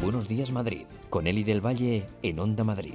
Buenos Días Madrid, con Eli del Valle en Onda Madrid.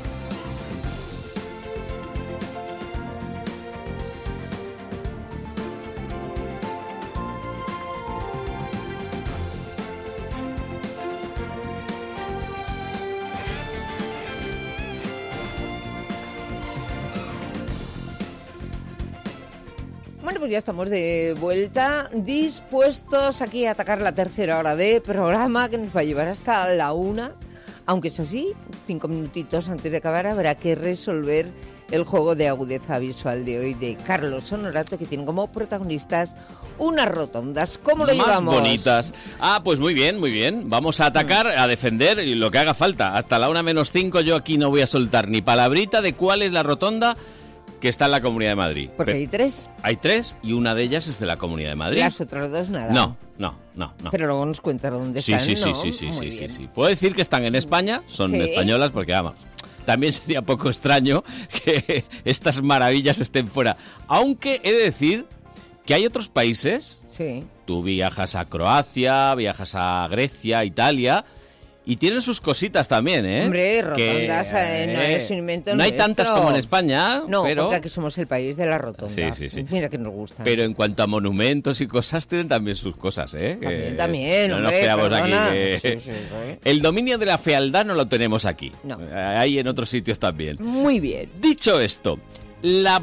Bueno, pues ya estamos de vuelta, dispuestos aquí a atacar la tercera hora de programa que nos va a llevar hasta la 1. Aunque eso sí, 5 minutitos antes de acabar habrá que resolver el juego de agudeza visual de hoy de Carlos Honorato, que tiene como protagonistas unas rotondas. ¿Cómo lo llevamos? Más bonitas. Pues muy bien, muy bien. Vamos a atacar, a defender lo que haga falta. Hasta la 1:05 yo aquí no voy a soltar ni palabrita de cuál es la rotonda que está en la Comunidad de Madrid. Porque hay 3. Hay 3 y una de ellas es de la Comunidad de Madrid. Las otras 2 nada. No. Pero luego nos cuentas dónde están, ¿no? Sí. Puedo decir que están en España, son españolas porque vamos. También sería poco extraño que estas maravillas estén fuera. Aunque he de decir que hay otros países. Sí. Tú viajas a Croacia, viajas a Grecia, Italia, y tienen sus cositas también, ¿eh? Hombre, rotondas no es un invento no hay nuestro. tantas como en España, no, pero porque aquí somos el país de la rotonda. Sí. Mira que nos gusta. Pero en cuanto a monumentos y cosas, tienen también sus cosas, ¿eh? También, no hombre, nos quedamos perdona. aquí. Sí. El dominio de la fealdad no lo tenemos aquí. No. Hay en otros sitios también. Muy bien. Dicho esto, la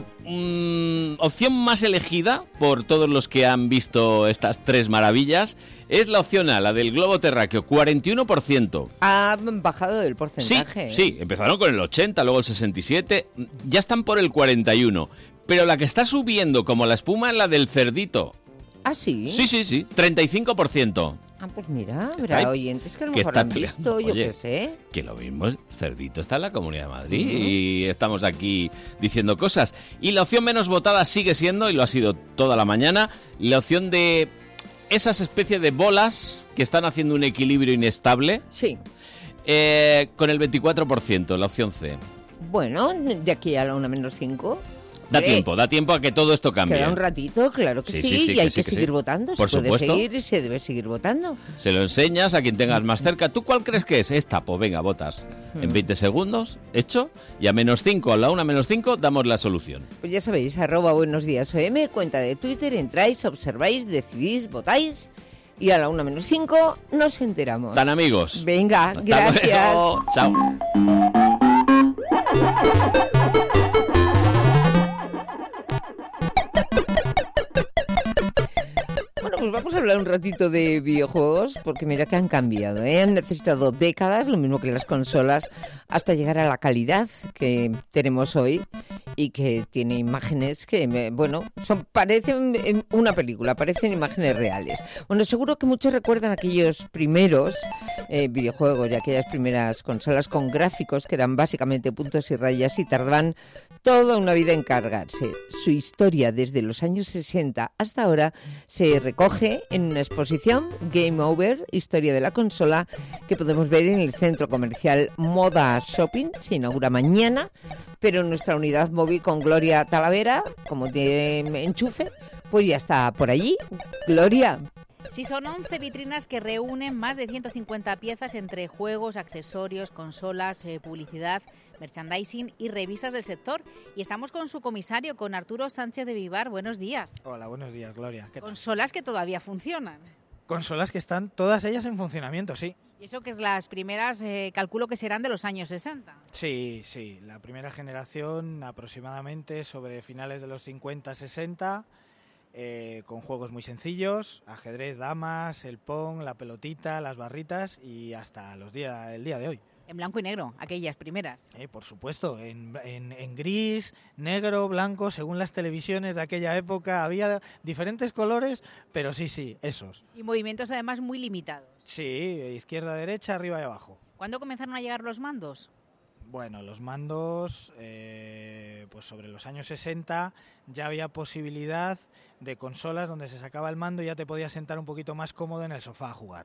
opción más elegida por todos los que han visto estas 3 maravillas es la opción A, la del globo terráqueo, 41%. Ha bajado el porcentaje. Sí, empezaron con el 80, luego el 67, ya están por el 41. Pero la que está subiendo como la espuma es la del cerdito. ¿Ah, sí? Sí, 35%. Pues mira, habrá oyentes que a lo mejor han visto, Oye, yo qué sé. Que lo mismo, el cerdito está en la Comunidad de Madrid y estamos aquí diciendo cosas. Y la opción menos votada sigue siendo, y lo ha sido toda la mañana, la opción de esas especies de bolas que están haciendo un equilibrio inestable. Sí. Con el 24%, la opción C. Bueno, de aquí a la 1:05... Da tiempo a que todo esto cambie. Queda un ratito, claro que sí, y hay que seguir votando. Por se puede supuesto. seguir y se debe seguir votando. Se lo enseñas a quien tengas más cerca. ¿Tú cuál crees que es? Esta, pues venga, votas. En 20 segundos, hecho, y a -5, a la 1:05, damos la solución. Pues ya sabéis, @buenosdiasOM, cuenta de Twitter, entráis, observáis, decidís, votáis, y a la 1:05 nos enteramos. Tan amigos. Venga, Hasta gracias. luego. Chao. Pues vamos a hablar un ratito de videojuegos, porque mira que han cambiado, ¿eh? Han necesitado décadas, lo mismo que las consolas, hasta llegar a la calidad que tenemos hoy y que tiene imágenes que, parecen una película, parecen imágenes reales. Bueno, seguro que muchos recuerdan aquellos primeros videojuegos y aquellas primeras consolas con gráficos que eran básicamente puntos y rayas y tardaban toda una vida en cargarse. Su historia desde los años 60 hasta ahora se recoge en una exposición, Game Over, Historia de la Consola, que podemos ver en el centro comercial Moda Shopping. Se inaugura mañana, pero nuestra unidad móvil con Gloria Talavera, como de enchufe, pues ya está por allí. Gloria. Sí, son 11 vitrinas que reúnen más de 150 piezas entre juegos, accesorios, consolas, publicidad, merchandising y revistas del sector. Y estamos con su comisario, con Arturo Sánchez de Vivar. Buenos días. Hola, buenos días, Gloria. ¿Qué tal? Consolas que todavía funcionan. Consolas que están todas ellas en funcionamiento, sí. Y eso que las primeras, calculo que serán de los años 60. Sí, la primera generación aproximadamente sobre finales de los 50-60, con juegos muy sencillos, ajedrez, damas, el pong, la pelotita, las barritas y hasta el día de hoy. En blanco y negro, aquellas primeras. Por supuesto, en gris, negro, blanco, según las televisiones de aquella época. Había diferentes colores, pero sí, esos. Y movimientos además muy limitados. Sí, izquierda, derecha, arriba y abajo. ¿Cuándo comenzaron a llegar los mandos? Bueno, los mandos, pues sobre los años 60 ya había posibilidad de consolas donde se sacaba el mando y ya te podías sentar un poquito más cómodo en el sofá a jugar.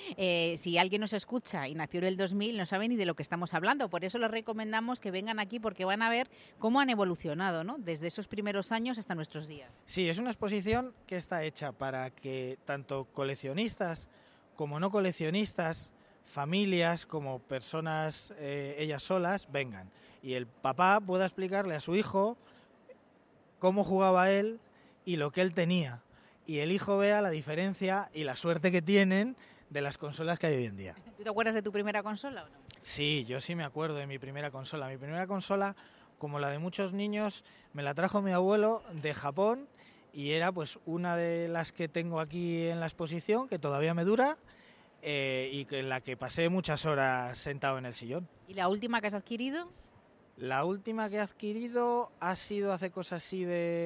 Si alguien nos escucha y nació en el 2000, no sabe ni de lo que estamos hablando. Por eso les recomendamos que vengan aquí porque van a ver cómo han evolucionado, ¿no? Desde esos primeros años hasta nuestros días. Sí, es una exposición que está hecha para que tanto coleccionistas como no coleccionistas familias como personas ellas solas vengan y el papá pueda explicarle a su hijo cómo jugaba él y lo que él tenía, y el hijo vea la diferencia y la suerte que tienen de las consolas que hay hoy en día. ¿Tú te acuerdas de tu primera consola o no? Sí, yo sí me acuerdo de mi primera consola. Mi primera consola, como la de muchos niños, me la trajo mi abuelo de Japón y era pues una de las que tengo aquí en la exposición, que todavía me dura, y en la que pasé muchas horas sentado en el sillón. ¿Y la última que has adquirido? La última que he adquirido ha sido hace cosas así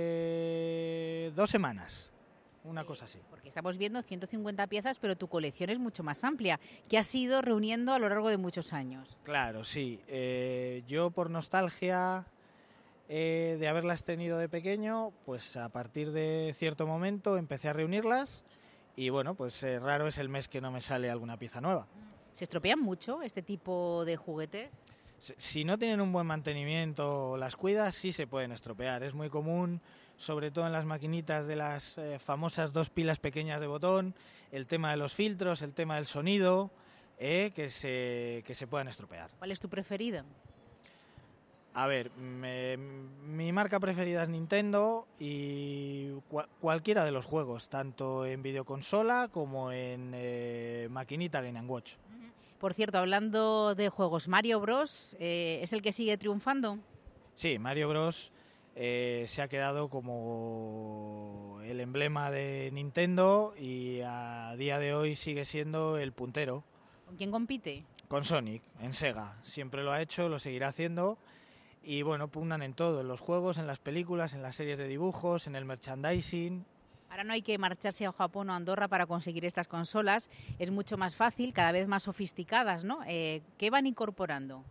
de 2 semanas, una cosa así. Porque estamos viendo 150 piezas, pero tu colección es mucho más amplia, que has ido reuniendo a lo largo de muchos años. Claro, sí. Yo por nostalgia de haberlas tenido de pequeño, pues a partir de cierto momento empecé a reunirlas y bueno, pues raro es el mes que no me sale alguna pieza nueva. ¿Se estropean mucho este tipo de juguetes? Si no tienen un buen mantenimiento o las cuidas, sí se pueden estropear. Es muy común, sobre todo en las maquinitas de las famosas 2 pilas pequeñas de botón, el tema de los filtros, el tema del sonido, que se puedan estropear. ¿Cuál es tu preferida? A ver, mi marca preferida es Nintendo y cualquiera de los juegos, tanto en videoconsola como en maquinita Game & Watch. Por cierto, hablando de juegos, ¿Mario Bros. Es el que sigue triunfando? Sí, Mario Bros. Se ha quedado como el emblema de Nintendo y a día de hoy sigue siendo el puntero. ¿Con quién compite? Con Sonic, en Sega. Siempre lo ha hecho, lo seguirá haciendo. Y bueno, pugnan en todo, en los juegos, en las películas, en las series de dibujos, en el merchandising. Ahora no hay que marcharse a Japón o a Andorra para conseguir estas consolas. Es mucho más fácil, cada vez más sofisticadas, ¿no? ¿Qué van incorporando?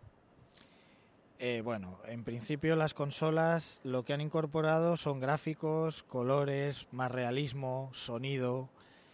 Bueno, en principio las consolas lo que han incorporado son gráficos, colores, más realismo, sonido.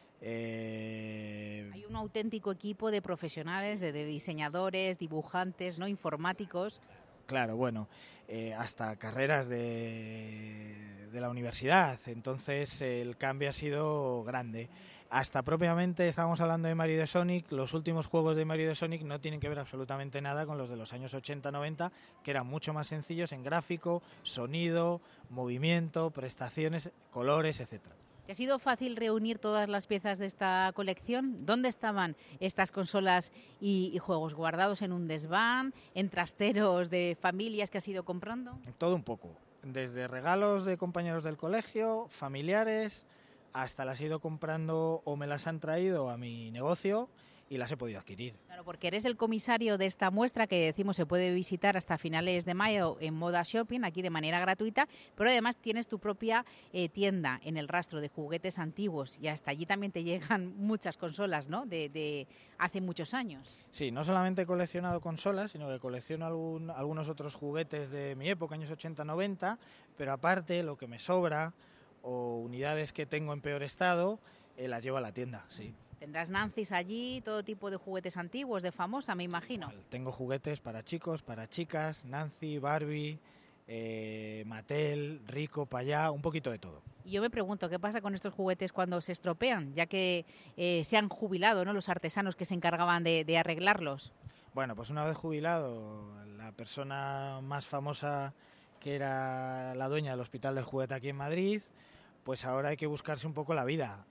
Hay un auténtico equipo de profesionales, de diseñadores, dibujantes, ¿no? Informáticos. Claro, bueno, hasta carreras de la universidad, entonces el cambio ha sido grande. Hasta propiamente, estábamos hablando de Mario y de Sonic, los últimos juegos de Mario y de Sonic no tienen que ver absolutamente nada con los de los años 80-90, que eran mucho más sencillos en gráfico, sonido, movimiento, prestaciones, colores, etcétera. ¿Te ha sido fácil reunir todas las piezas de esta colección? ¿Dónde estaban estas consolas y juegos? ¿Guardados en un desván? ¿En trasteros de familias que has ido comprando? Todo un poco. Desde regalos de compañeros del colegio, familiares, hasta las he ido comprando o me las han traído a mi negocio y las he podido adquirir. Claro, porque eres el comisario de esta muestra que decimos se puede visitar hasta finales de mayo en Moda Shopping, aquí de manera gratuita, pero además tienes tu propia tienda en el rastro de juguetes antiguos y hasta allí también te llegan muchas consolas, ¿no? De hace muchos años. Sí, no solamente he coleccionado consolas, sino que colecciono algunos otros juguetes de mi época, años 80-90, pero aparte lo que me sobra o unidades que tengo en peor estado, las llevo a la tienda, sí. Tendrás Nancy's allí, todo tipo de juguetes antiguos, de famosa, me imagino. Tengo juguetes para chicos, para chicas, Nancy, Barbie, Mattel, Rico, Payá, un poquito de todo. Y yo me pregunto, ¿qué pasa con estos juguetes cuando se estropean? Ya que se han jubilado, ¿no?, los artesanos que se encargaban de arreglarlos. Bueno, pues una vez jubilado, la persona más famosa, que era la dueña del Hospital del Juguete aquí en Madrid, pues ahora hay que buscarse un poco la vida.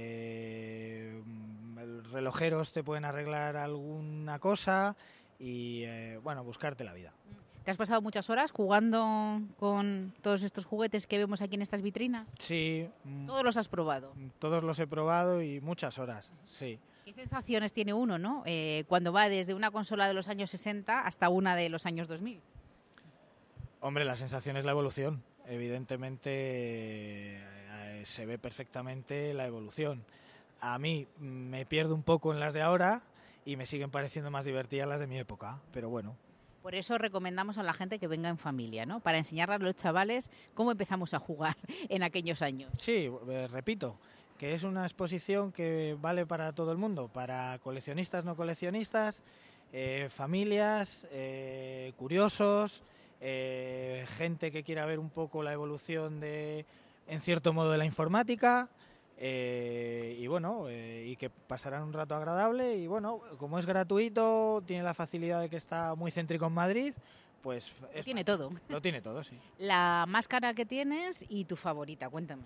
Relojeros te pueden arreglar alguna cosa y, bueno, buscarte la vida. ¿Te has pasado muchas horas jugando con todos estos juguetes que vemos aquí en estas vitrinas? Sí. ¿Todos los has probado? Todos los he probado y muchas horas, sí. ¿Qué sensaciones tiene uno, ¿no? Cuando va desde una consola de los años 60 hasta una de los años 2000? Hombre, la sensación es la evolución. Evidentemente se ve perfectamente la evolución. A mí me pierdo un poco en las de ahora y me siguen pareciendo más divertidas las de mi época, pero bueno. Por eso recomendamos a la gente que venga en familia, ¿no? Para enseñarle a los chavales cómo empezamos a jugar en aquellos años. Sí, repito, que es una exposición que vale para todo el mundo, para coleccionistas, no coleccionistas, familias, curiosos, gente que quiera ver un poco la evolución en cierto modo de la informática, Y bueno, y que pasarán un rato agradable. Y bueno, como es gratuito, tiene la facilidad de que está muy céntrico en Madrid, pues... Tiene todo. Lo tiene todo, sí. La máscara que tienes y tu favorita, cuéntame.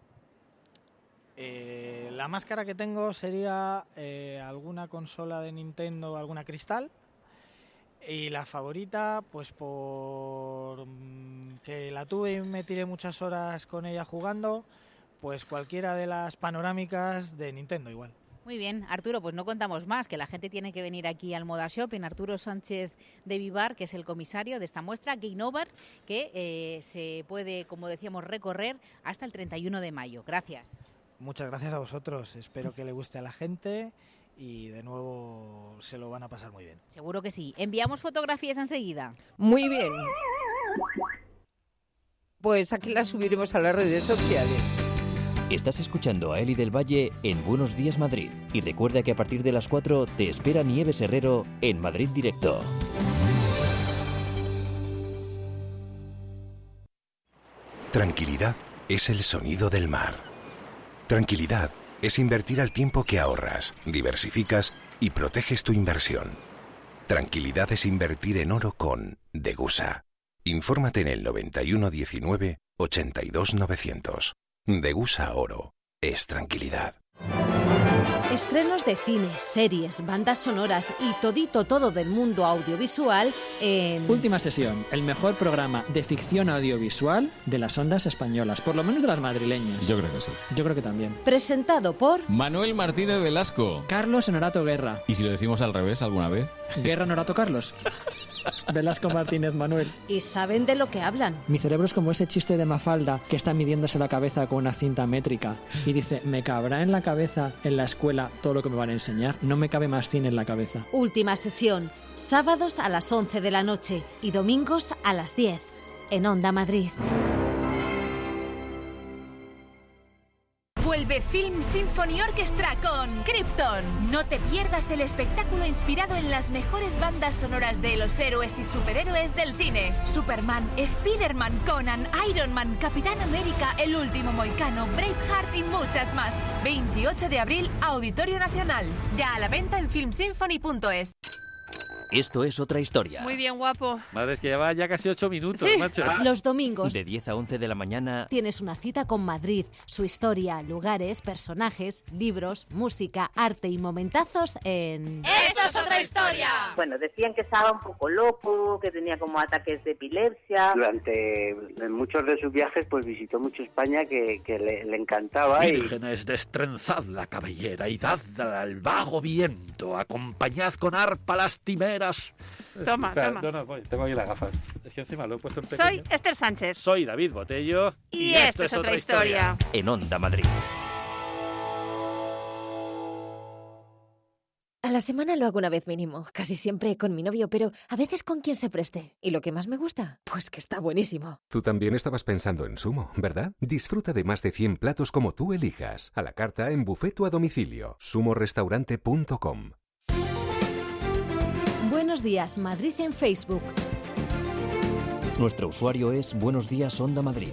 La máscara que tengo sería alguna consola de Nintendo, alguna Cristal. Y la favorita, pues por que la tuve y me tiré muchas horas con ella jugando, pues cualquiera de las panorámicas de Nintendo igual. Muy bien, Arturo, pues no contamos más, que la gente tiene que venir aquí al Moda Shopping. Arturo Sánchez de Vivar, que es el comisario de esta muestra, Game Over, que se puede, como decíamos, recorrer hasta el 31 de mayo. Gracias. Muchas gracias a vosotros, espero que le guste a la gente y de nuevo se lo van a pasar muy bien. Seguro que sí. Enviamos fotografías enseguida. Muy bien. Pues aquí las subiremos a las redes sociales. Estás escuchando a Eli del Valle en Buenos Días Madrid. Y recuerda que a partir de las 4 te espera Nieves Herrero en Madrid Directo. Tranquilidad es el sonido del mar. Tranquilidad es invertir al tiempo que ahorras, diversificas y proteges tu inversión. Tranquilidad es invertir en oro con Degusa. Infórmate en el 91 19 82 900. Degusa Oro es tranquilidad. Estrenos de cine, series, bandas sonoras y todo del mundo audiovisual en... Última Sesión, el mejor programa de ficción audiovisual de las ondas españolas, por lo menos de las madrileñas. Yo creo que sí. Yo creo que también. Presentado por... Manuel Martínez Velasco. Carlos Honorato Guerra. ¿Y si lo decimos al revés alguna vez? Guerra Honorato Carlos. Velasco Martínez Manuel. Y saben de lo que hablan. Mi cerebro es como ese chiste de Mafalda que está midiéndose la cabeza con una cinta métrica y dice, ¿me cabrá en la cabeza en la escuela todo lo que me van a enseñar? No me cabe más cine en la cabeza. Última Sesión, sábados a las 11 de la noche y domingos a las 10 en Onda Madrid. Vuelve Film Symphony Orchestra con Krypton. No te pierdas el espectáculo inspirado en las mejores bandas sonoras de los héroes y superhéroes del cine. Superman, Spider-Man, Conan, Iron Man, Capitán América, El Último Mohicano, Braveheart y muchas más. 28 de abril, Auditorio Nacional. Ya a la venta en filmsymphony.es. Esto es Otra Historia. Muy bien, guapo. Madre, es que lleva ya casi 8 minutos, sí. Macho. Los domingos de 10 a 11 de la mañana tienes una cita con Madrid, su historia, lugares, personajes, libros, música, arte y momentazos en... ¡Esto es Otra Historia! Bueno, decían que estaba un poco loco, que tenía como ataques de epilepsia. Durante muchos de sus viajes pues visitó mucho España que le encantaba. Vírgenes, destrenzad la cabellera y dadla al vago viento, acompañad con arpa lastimeras. Toma. No, tengo aquí las gafas. Es que encima lo he puesto en pequeño. Soy Esther Sánchez. Soy David Botello. Y esto es Otra Historia. En Onda Madrid. A la semana lo hago una vez mínimo, casi siempre con mi novio, pero a veces con quien se preste. ¿Y lo que más me gusta? Pues que está buenísimo. Tú también estabas pensando en Sumo, ¿verdad? Disfruta de más de 100 platos como tú elijas. A la carta, en buffet o a domicilio. sumorestaurante.com. Buenos días, Madrid en Facebook. Nuestro usuario es Buenos Días Onda Madrid.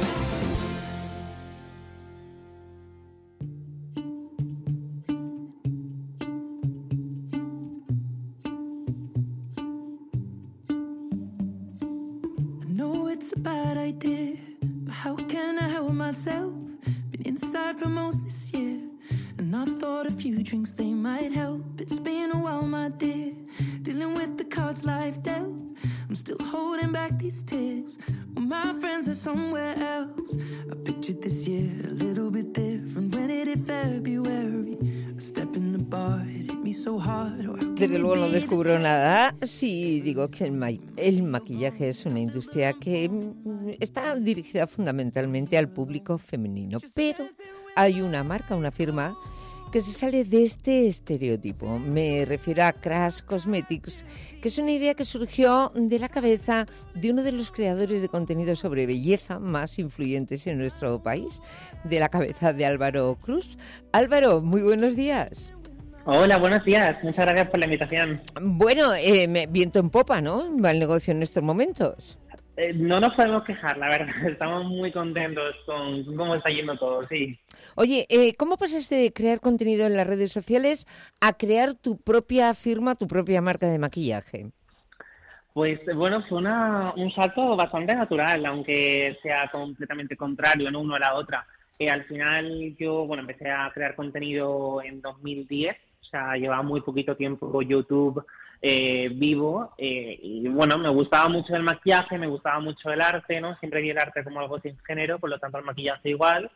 Desde luego no descubro nada si digo que el maquillaje es una industria que está dirigida fundamentalmente al público femenino, pero hay una marca, una firma que se sale de este estereotipo. Me refiero a Crash Cosmetics, que es una idea que surgió de la cabeza de uno de los creadores de contenido sobre belleza más influyentes en nuestro país, de la cabeza de Álvaro Cruz. Álvaro, muy buenos días. Hola, buenos días. Muchas gracias por la invitación. Bueno, viento en popa, ¿no? Va el negocio en estos momentos. No nos podemos quejar, la verdad. Estamos muy contentos con cómo está yendo todo, sí. Oye, ¿cómo pasaste de crear contenido en las redes sociales a crear tu propia firma, tu propia marca de maquillaje? Pues bueno, fue un salto bastante natural, aunque sea completamente contrario, ¿no? Uno a la otra. Al final yo, bueno, empecé a crear contenido en 2010, o sea, llevaba muy poquito tiempo YouTube vivo, y bueno, me gustaba mucho el maquillaje, me gustaba mucho el arte, ¿no? Siempre vi el arte como algo sin género, por lo tanto el maquillaje igual,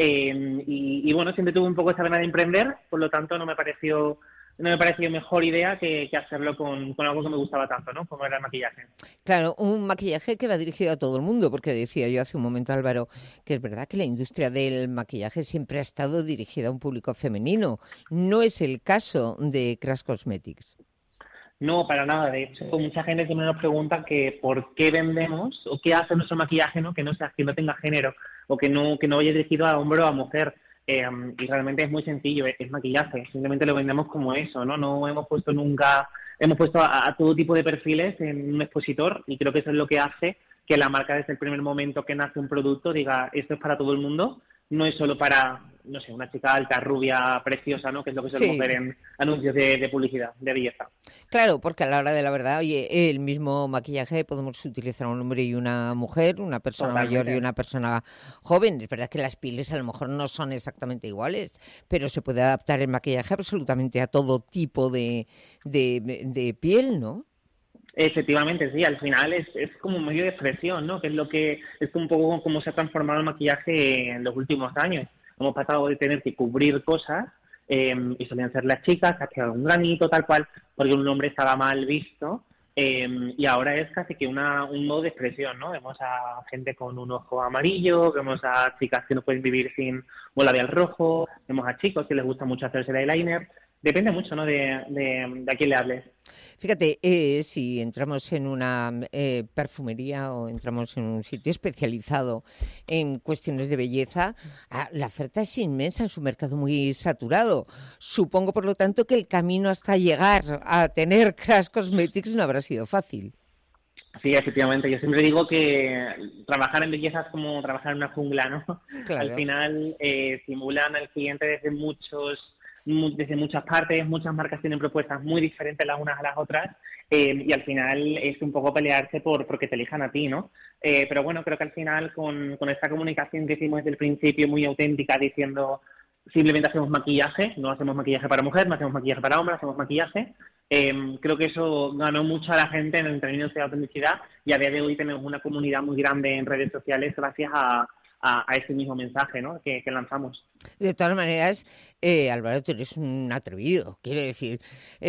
y bueno, siempre tuve un poco esa vena de emprender, por lo tanto no me pareció mejor idea que hacerlo con algo que me gustaba tanto, ¿no? Como era el maquillaje. Claro, un maquillaje que va dirigido a todo el mundo, porque decía yo hace un momento, Álvaro, que es verdad que la industria del maquillaje siempre ha estado dirigida a un público femenino. No es el caso de Crash Cosmetics. No, para nada. De hecho, mucha gente siempre nos pregunta que por qué vendemos o qué hace nuestro maquillaje, ¿no? Que no tenga género o que no vaya dirigido a hombre o a mujer. Y realmente es muy sencillo, es maquillaje. Simplemente lo vendemos como eso, ¿no? No hemos puesto a todo tipo de perfiles en un expositor y creo que eso es lo que hace que la marca desde el primer momento que nace un producto diga esto es para todo el mundo. No es solo para, no sé, una chica alta, rubia, preciosa, ¿no? Que es lo que solemos ver en anuncios de publicidad, de belleza. Claro, porque a la hora de la verdad, oye, el mismo maquillaje podemos utilizar un hombre y una mujer, una persona mayor y una persona joven. Es verdad que las pieles a lo mejor no son exactamente iguales, pero se puede adaptar el maquillaje absolutamente a todo tipo de piel, ¿no? Efectivamente, sí, al final es como un medio de expresión, ¿no? Que es un poco como se ha transformado el maquillaje en los últimos años. Hemos pasado de tener que cubrir cosas, y solían ser las chicas, que hacían un granito, tal cual, porque un hombre estaba mal visto, y ahora es casi que un modo de expresión, ¿no? Vemos a gente con un ojo amarillo, vemos a chicas que no pueden vivir sin un labial rojo, vemos a chicos que les gusta mucho hacerse el eyeliner. Depende mucho, ¿no? de a quién le hables. Fíjate, si entramos en una perfumería o entramos en un sitio especializado en cuestiones de belleza, la oferta es inmensa, es un mercado muy saturado. Supongo, por lo tanto, que el camino hasta llegar a tener Crash Cosmetics no habrá sido fácil. Sí, efectivamente. Yo siempre digo que trabajar en belleza es como trabajar en una jungla, ¿no? Claro. Al final simulan al cliente desde muchas partes, muchas marcas tienen propuestas muy diferentes las unas a las otras, y al final es un poco pelearse porque te elijan a ti, ¿no? Pero bueno, creo que al final con esta comunicación que hicimos desde el principio muy auténtica, diciendo simplemente hacemos maquillaje, no hacemos maquillaje para mujer, no hacemos maquillaje para hombre, hacemos maquillaje, creo que eso ganó mucho a la gente en términos de autenticidad, y a día de hoy tenemos una comunidad muy grande en redes sociales gracias a ese mismo mensaje, ¿no? que lanzamos. De todas maneras, Álvaro, tú eres un atrevido, quiero decir.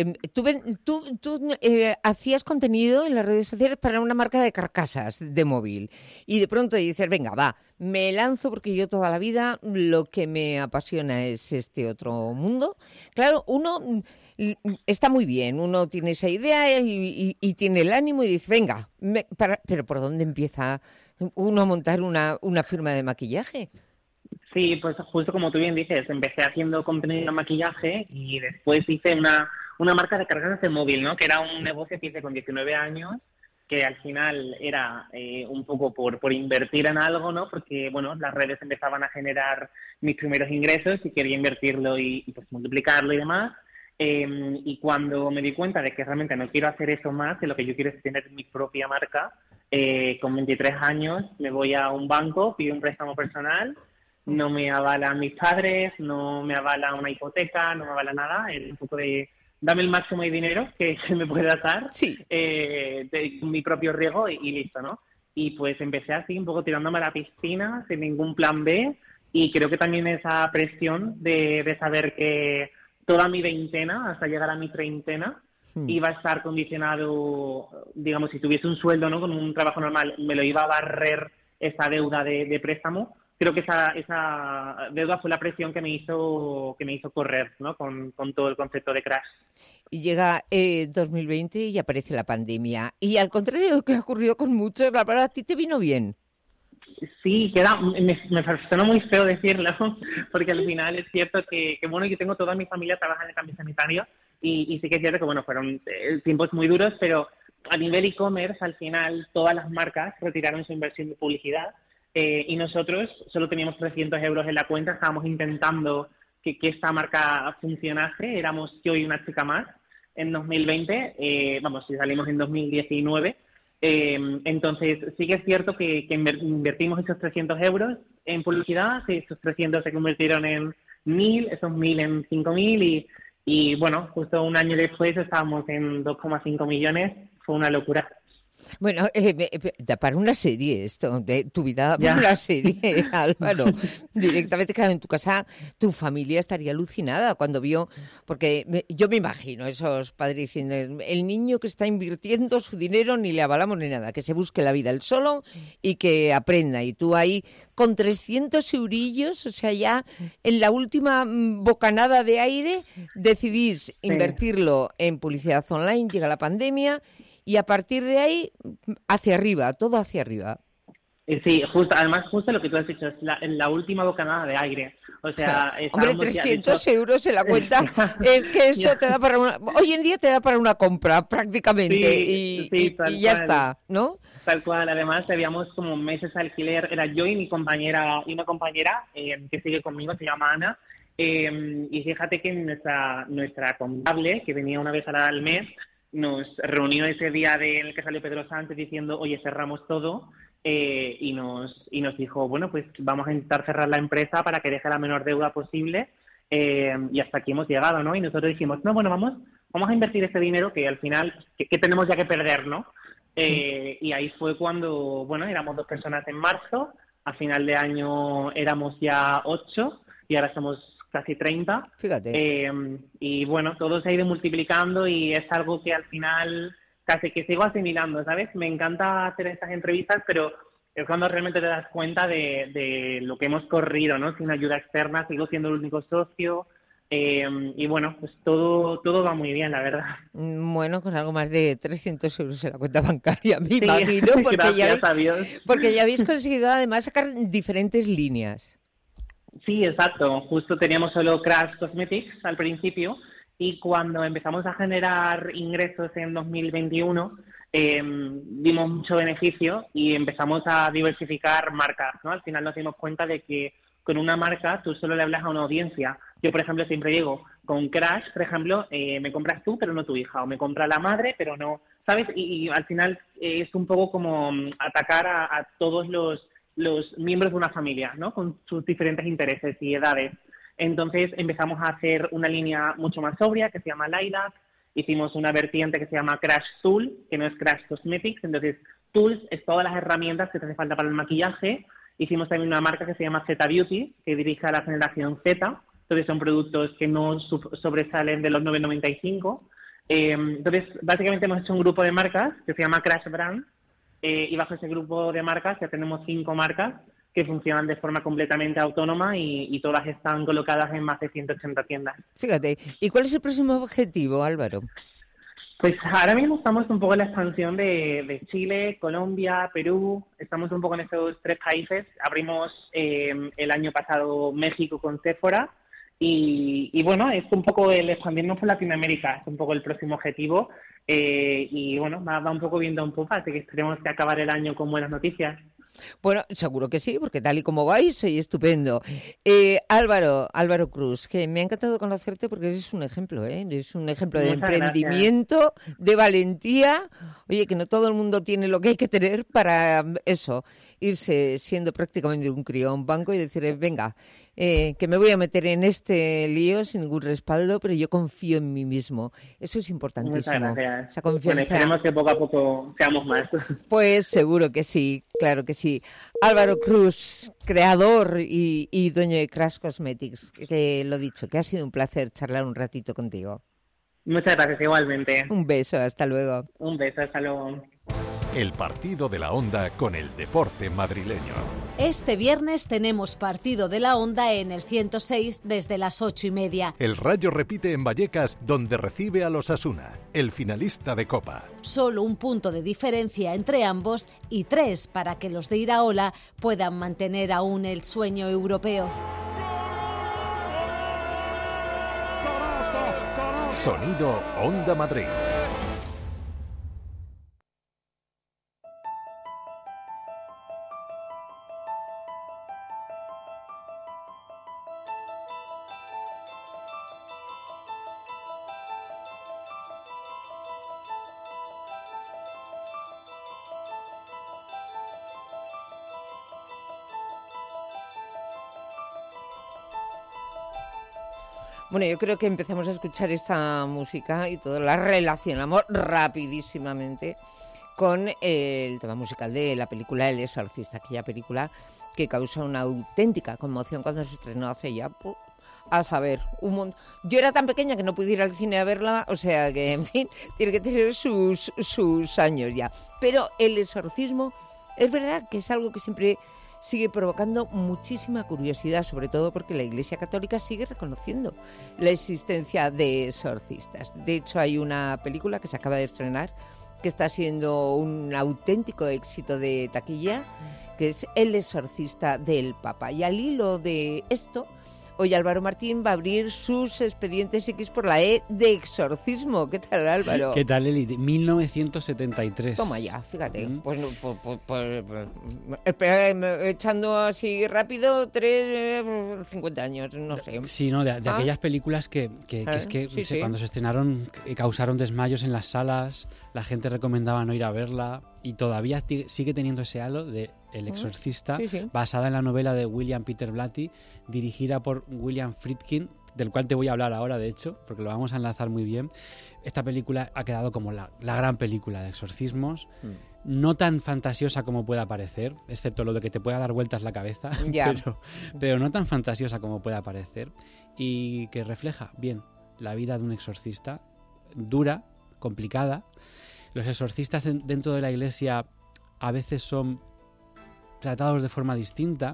Tú hacías contenido en las redes sociales para una marca de carcasas de móvil y de pronto dices, venga, va, me lanzo porque yo toda la vida lo que me apasiona es este otro mundo. Claro, uno está muy bien, uno tiene esa idea y tiene el ánimo y dice, venga, pero ¿por dónde empieza uno a montar una firma de maquillaje? Sí, pues justo como tú bien dices, empecé haciendo contenido de maquillaje y después hice una marca de carcasas de móvil, ¿no? Que era un negocio que hice con 19 años, que al final era un poco por invertir en algo, ¿no? Porque, bueno, las redes empezaban a generar mis primeros ingresos y quería invertirlo y pues multiplicarlo y demás. Y cuando me di cuenta de que realmente no quiero hacer eso más, que lo que yo quiero es tener mi propia marca, con 23 años me voy a un banco, pido un préstamo personal, no me avalan mis padres, no me avala una hipoteca, no me avala nada, es un poco de dame el máximo de dinero que me pueda dar, de mi propio riesgo y listo, ¿no? Y pues empecé así, un poco tirándome a la piscina, sin ningún plan B, y creo que también esa presión de saber que toda mi veintena, hasta llegar a mi treintena, iba a estar condicionado, digamos, si tuviese un sueldo, ¿no? Con un trabajo normal, me lo iba a barrer esa deuda de préstamo. Creo que esa deuda fue la presión que me hizo correr, ¿no? Con todo el concepto de Crash. Y llega 2020 y aparece la pandemia. Y al contrario de lo que ha ocurrido con muchos, la verdad, a ti te vino bien. Sí, me suena muy feo decirlo, porque al final es cierto que bueno, yo tengo toda mi familia trabaja en el cambio sanitario y sí que es cierto que, bueno, fueron tiempos muy duros, pero a nivel e-commerce, al final, todas las marcas retiraron su inversión de publicidad y nosotros solo teníamos 300 euros en la cuenta. Estábamos intentando que esta marca funcionase. Éramos yo y una chica más en 2020. Si salimos en 2019. Entonces, sí que es cierto que invertimos esos 300 euros en publicidad. Esos 300 se convirtieron en 1.000, esos 1.000 en 5.000 y bueno, justo un año después estábamos en 2,5 millones. Fue una locura. Bueno, da para una serie esto, de tu vida para una serie, Álvaro. Directamente, claro, en tu casa, tu familia estaría alucinada cuando vio, porque yo me imagino esos padres diciendo, el niño que está invirtiendo su dinero ni le avalamos ni nada, que se busque la vida él solo y que aprenda. Y tú ahí con 300 eurillos, o sea, ya en la última bocanada de aire, decidís invertirlo en publicidad online, llega la pandemia. Y a partir de ahí, hacia arriba, todo hacia arriba. Sí, además justo lo que tú has dicho, es la última bocanada de aire. O sea, hombre, 300 euros en la cuenta, que eso te da para hoy en día te da para una compra prácticamente y ya está, ¿no? Tal cual, además teníamos como meses de alquiler, era yo y mi compañera, que sigue conmigo, se llama Ana, y fíjate que nuestra contable, que venía una vez al mes, nos reunió ese día del que salió Pedro Sánchez diciendo, oye, cerramos todo, y nos dijo, bueno, pues vamos a intentar cerrar la empresa para que deje la menor deuda posible, y hasta aquí hemos llegado, ¿no? Y nosotros dijimos, no, bueno, vamos a invertir ese dinero que al final, que tenemos ya que perder, ¿no? Y ahí fue cuando, bueno, éramos 2 personas en marzo, a final de año éramos ya 8 y ahora somos casi 30. Fíjate. Y bueno, todo se ha ido multiplicando y es algo que al final casi que sigo asimilando, ¿sabes? Me encanta hacer estas entrevistas, pero es cuando realmente te das cuenta de lo que hemos corrido, ¿no? Sin ayuda externa, sigo siendo el único socio. Y bueno, pues todo va muy bien, la verdad. Bueno, con algo más de 300 euros en la cuenta bancaria, me imagino, porque ya habéis conseguido además sacar diferentes líneas. Sí, exacto. Justo teníamos solo Crash Cosmetics al principio y cuando empezamos a generar ingresos en 2021 dimos mucho beneficio y empezamos a diversificar marcas, ¿no? Al final nos dimos cuenta de que con una marca tú solo le hablas a una audiencia. Yo, por ejemplo, siempre digo, con Crash, por ejemplo, me compras tú, pero no tu hija, o me compra la madre, pero no, ¿sabes? Y al final es un poco como atacar a todos los miembros de una familia, ¿no? Con sus diferentes intereses y edades. Entonces empezamos a hacer una línea mucho más sobria que se llama Lilac. Hicimos una vertiente que se llama Crash Tool, que no es Crash Cosmetics. Entonces, Tools es todas las herramientas que te hace falta para el maquillaje. Hicimos también una marca que se llama Z Beauty, que dirige a la generación Z. Entonces, son productos que no sobresalen de los 9,95. Entonces, básicamente hemos hecho un grupo de marcas que se llama Crash Brand. Y bajo ese grupo de marcas ya tenemos 5 marcas que funcionan de forma completamente autónoma y todas están colocadas en más de 180 tiendas. Fíjate, ¿y cuál es el próximo objetivo, Álvaro? Pues ahora mismo estamos un poco en la expansión de Chile, Colombia, Perú. Estamos un poco en esos 3 países. Abrimos el año pasado México con Sephora. Y bueno, es un poco el expandirnos por Latinoamérica, es un poco el próximo objetivo. Y bueno, va un poco viento en popa, así que esperemos que acabar el año con buenas noticias. Bueno, seguro que sí, porque tal y como vais, soy estupendo. Álvaro Cruz, que me ha encantado conocerte porque eres un ejemplo, ¿eh? Eres un ejemplo de emprendimiento, de valentía. Oye, que no todo el mundo tiene lo que hay que tener para eso, irse siendo prácticamente un crío a un banco y decir, venga, que me voy a meter en este lío sin ningún respaldo, pero yo confío en mí mismo. Eso es importantísimo. Muchas gracias. Esa confianza. Bueno, esperemos que poco a poco seamos más. Pues seguro que sí, claro que sí. Álvaro Cruz, creador y dueño de Crash Cosmetics, que lo dicho, que ha sido un placer charlar un ratito contigo. Muchas gracias, igualmente. Un beso, hasta luego. Un beso, hasta luego. El partido de la Onda con el deporte madrileño. Este viernes tenemos partido de la Onda en el 106 desde las 8:30. El Rayo repite en Vallecas, donde recibe a los Osasuna, el finalista de Copa. Solo un punto de diferencia entre ambos y 3 para que los de Iraola puedan mantener aún el sueño europeo. Sonido Onda Madrid. Bueno, yo creo que empezamos a escuchar esta música y todo la relacionamos rapidísimamente con el tema musical de la película El Exorcista, aquella película que causa una auténtica conmoción cuando se estrenó hace ya, a saber, un montón. Yo era tan pequeña que no pude ir al cine a verla, o sea que, en fin, tiene que tener sus años ya. Pero el exorcismo es verdad que es algo que siempre sigue provocando muchísima curiosidad, sobre todo porque la Iglesia Católica sigue reconociendo la existencia de exorcistas. De hecho, hay una película que se acaba de estrenar que está siendo un auténtico éxito de taquilla, que es El Exorcista del Papa. Y al hilo de esto, hoy Álvaro Martín va a abrir sus expedientes X por la E de exorcismo. ¿Qué tal, Álvaro? ¿Qué tal, Eli? 1973. Toma ya, fíjate. Pues espera, echando así rápido, 50 años, no sé. Sí, no, de aquellas películas que es que sí. cuando se estrenaron causaron desmayos en las salas, la gente recomendaba no ir a verla y todavía sigue teniendo ese halo de El Exorcista, basada en la novela de William Peter Blatty, dirigida por William Friedkin, del cual te voy a hablar ahora, de hecho, porque lo vamos a enlazar muy bien. Esta película ha quedado como la gran película de exorcismos, no tan fantasiosa como pueda parecer, excepto lo de que te pueda dar vueltas la cabeza, pero no tan fantasiosa como pueda parecer, y que refleja bien la vida de un exorcista, dura, complicada. Los exorcistas dentro de la Iglesia a veces son tratados de forma distinta.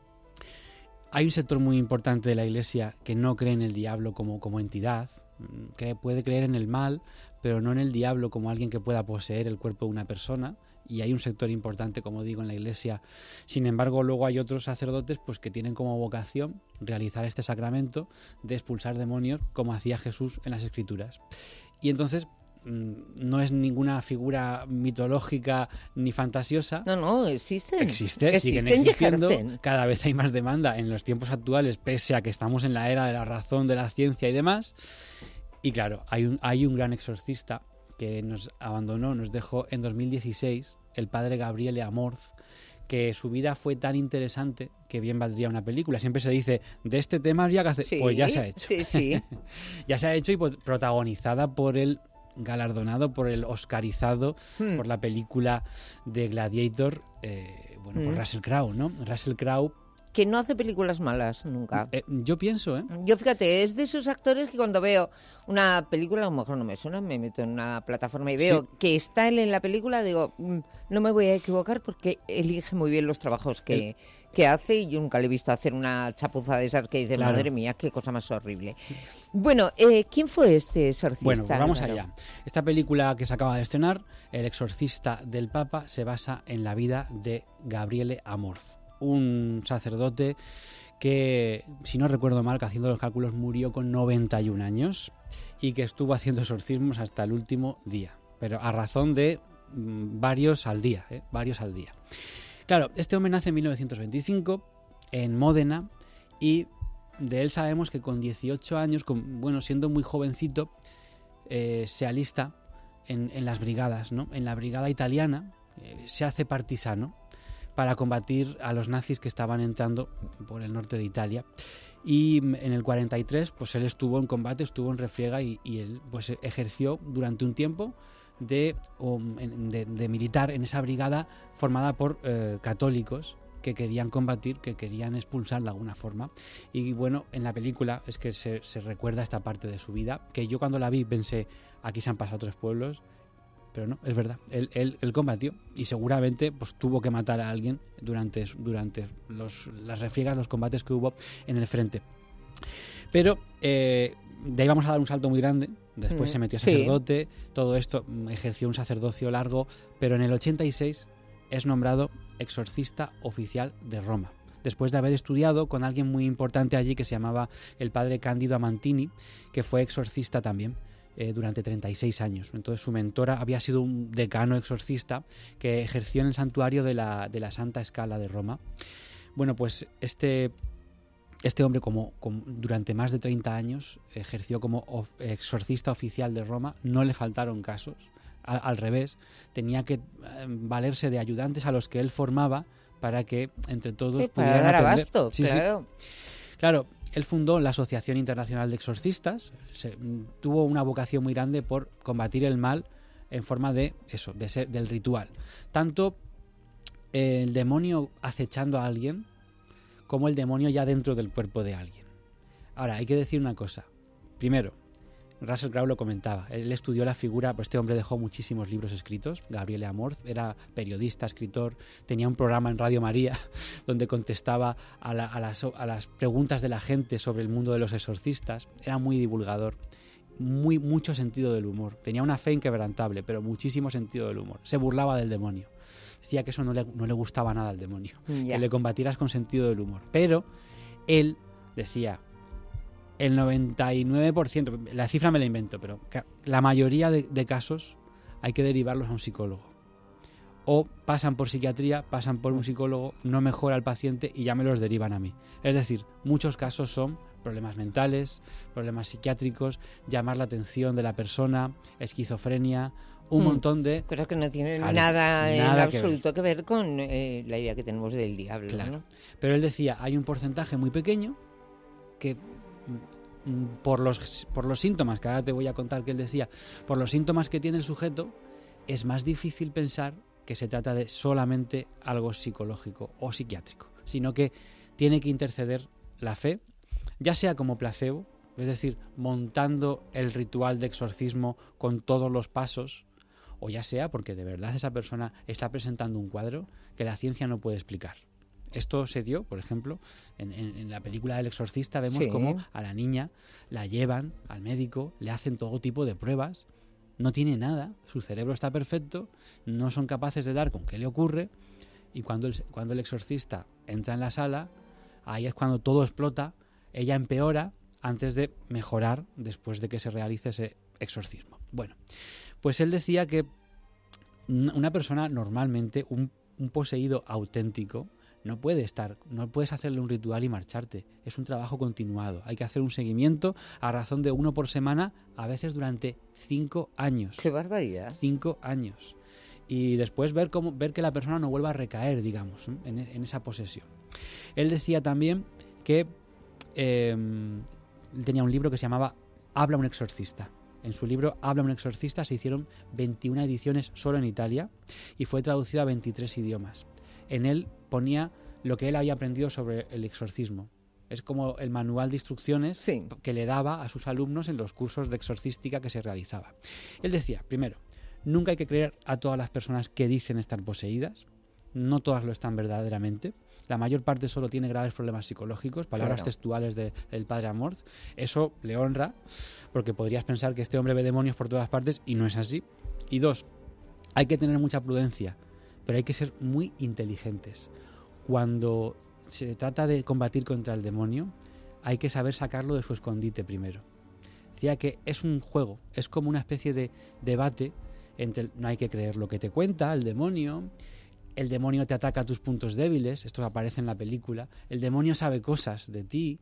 Hay un sector muy importante de la Iglesia que no cree en el diablo como entidad, que puede creer en el mal, pero no en el diablo como alguien que pueda poseer el cuerpo de una persona. Y hay un sector importante, como digo, en la Iglesia. Sin embargo, luego hay otros sacerdotes pues que tienen como vocación realizar este sacramento de expulsar demonios, como hacía Jesús en las Escrituras. Y entonces no es ninguna figura mitológica ni fantasiosa. No, existen, siguen existiendo. Cada vez hay más demanda en los tiempos actuales, pese a que estamos en la era de la razón, de la ciencia y demás. Y claro, hay un gran exorcista que nos abandonó, nos dejó en 2016, el padre Gabriele Amorth, que su vida fue tan interesante que bien valdría una película. Siempre se dice, de este tema habría que hacer... Sí, pues ya se ha hecho. Sí. Ya se ha hecho y protagonizada por el galardonado, por el oscarizado, por la película de Gladiator, por Russell Crowe, ¿no? Russell Crowe, que no hace películas malas nunca. Yo pienso, Yo, fíjate, es de esos actores que cuando veo una película, a lo mejor no me suena, me meto en una plataforma y veo que está él en la película, digo, no me voy a equivocar porque elige muy bien los trabajos que hace, y yo nunca le he visto hacer una chapuza de esas que dice, madre mía, qué cosa más horrible. Bueno, ¿quién fue este exorcista? Bueno, pues vamos allá. Esta película que se acaba de estrenar, El Exorcista del Papa, se basa en la vida de Gabriele Amorth, un sacerdote que, si no recuerdo mal, que haciendo los cálculos murió con 91 años y que estuvo haciendo exorcismos hasta el último día, pero a razón de varios al día. Claro, este hombre nace en 1925 en Módena y de él sabemos que con 18 años, siendo muy jovencito, se alista en las brigadas, ¿no? En la brigada italiana, se hace partisano para combatir a los nazis que estaban entrando por el norte de Italia. Y en el 43, pues él estuvo en combate, estuvo en refriega y él pues ejerció durante un tiempo de militar en esa brigada formada por católicos que querían combatir, que querían expulsar de alguna forma. Y bueno, en la película es que se recuerda esta parte de su vida, que yo cuando la vi pensé, aquí se han pasado 3 pueblos, pero no, es verdad, él combatió y seguramente pues tuvo que matar a alguien durante las refriegas, los combates que hubo en el frente. Pero de ahí vamos a dar un salto muy grande. Después se metió sacerdote, todo esto, ejerció un sacerdocio largo, pero en el 86 es nombrado exorcista oficial de Roma, después de haber estudiado con alguien muy importante allí que se llamaba el padre Cándido Amantini, que fue exorcista también durante 36 años. Entonces su mentora había sido un decano exorcista que ejerció en el santuario de la Santa Scala de Roma. Bueno, pues este hombre como durante más de 30 años ejerció como exorcista oficial de Roma. No le faltaron casos, al revés, tenía que valerse de ayudantes a los que él formaba para que entre todos pudieran dar atender. abasto, claro. Claro, él fundó la Asociación Internacional de Exorcistas, tuvo una vocación muy grande por combatir el mal en forma de eso, del ritual. Tanto el demonio acechando a alguien como el demonio ya dentro del cuerpo de alguien. Ahora, hay que decir una cosa. Primero, Russell Crowe lo comentaba, él estudió la figura, pues este hombre dejó muchísimos libros escritos, Gabriele Amorth, era periodista, escritor, tenía un programa en Radio María donde contestaba a las preguntas de la gente sobre el mundo de los exorcistas, era muy divulgador, mucho sentido del humor, tenía una fe inquebrantable, pero muchísimo sentido del humor, se burlaba del demonio, decía que eso no le gustaba nada al demonio, que le combatieras con sentido del humor, pero él decía... El 99%, la cifra me la invento, pero la mayoría de casos hay que derivarlos a un psicólogo. O pasan por psiquiatría, pasan por un psicólogo, no mejora el paciente y ya me los derivan a mí. Es decir, muchos casos son problemas mentales, problemas psiquiátricos, llamar la atención de la persona, esquizofrenia, un montón de... Cosas que no tienen nada en absoluto que ver con la idea que tenemos del diablo. Claro. ¿No? Pero él decía, hay un porcentaje muy pequeño que... Por los síntomas, que ahora te voy a contar que él decía, por los síntomas que tiene el sujeto, es más difícil pensar que se trata de solamente algo psicológico o psiquiátrico, sino que tiene que interceder la fe, ya sea como placebo, es decir, montando el ritual de exorcismo con todos los pasos, o ya sea porque de verdad esa persona está presentando un cuadro que la ciencia no puede explicar. Esto se dio, por ejemplo, en la película del exorcista, vemos cómo a la niña la llevan al médico, le hacen todo tipo de pruebas, no tiene nada, su cerebro está perfecto, no son capaces de dar con qué le ocurre, y cuando el exorcista entra en la sala, ahí es cuando todo explota, ella empeora antes de mejorar después de que se realice ese exorcismo. Bueno, pues él decía que una persona normalmente, un poseído auténtico, no puedes hacerle un ritual y marcharte. Es un trabajo continuado. Hay que hacer un seguimiento a razón de 1 por semana, a veces durante 5 años. ¡Qué barbaridad! 5 años. Y después ver que la persona no vuelva a recaer, digamos, en esa posesión. Él decía también que tenía un libro que se llamaba Habla un exorcista. En su libro Habla un exorcista se hicieron 21 ediciones solo en Italia y fue traducido a 23 idiomas. En él ponía lo que él había aprendido sobre el exorcismo. Es como el manual de instrucciones que le daba a sus alumnos en los cursos de exorcística que se realizaba. Él decía, primero, nunca hay que creer a todas las personas que dicen estar poseídas. No todas lo están verdaderamente. La mayor parte solo tiene graves problemas psicológicos, palabras textuales del padre Amorth. Eso le honra, porque podrías pensar que este hombre ve demonios por todas partes y no es así. Y 2, hay que tener mucha prudencia, pero hay que ser muy inteligentes. Cuando se trata de combatir contra el demonio, hay que saber sacarlo de su escondite primero. Decía que es un juego, es como una especie de debate entre no hay que creer lo que te cuenta el demonio te ataca a tus puntos débiles, esto aparece en la película, el demonio sabe cosas de ti,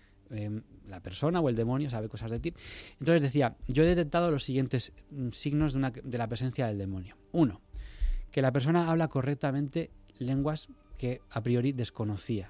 la persona o el demonio sabe cosas de ti. Entonces decía, yo he detectado los siguientes signos de la presencia del demonio. 1, que la persona habla correctamente lenguas que a priori desconocía.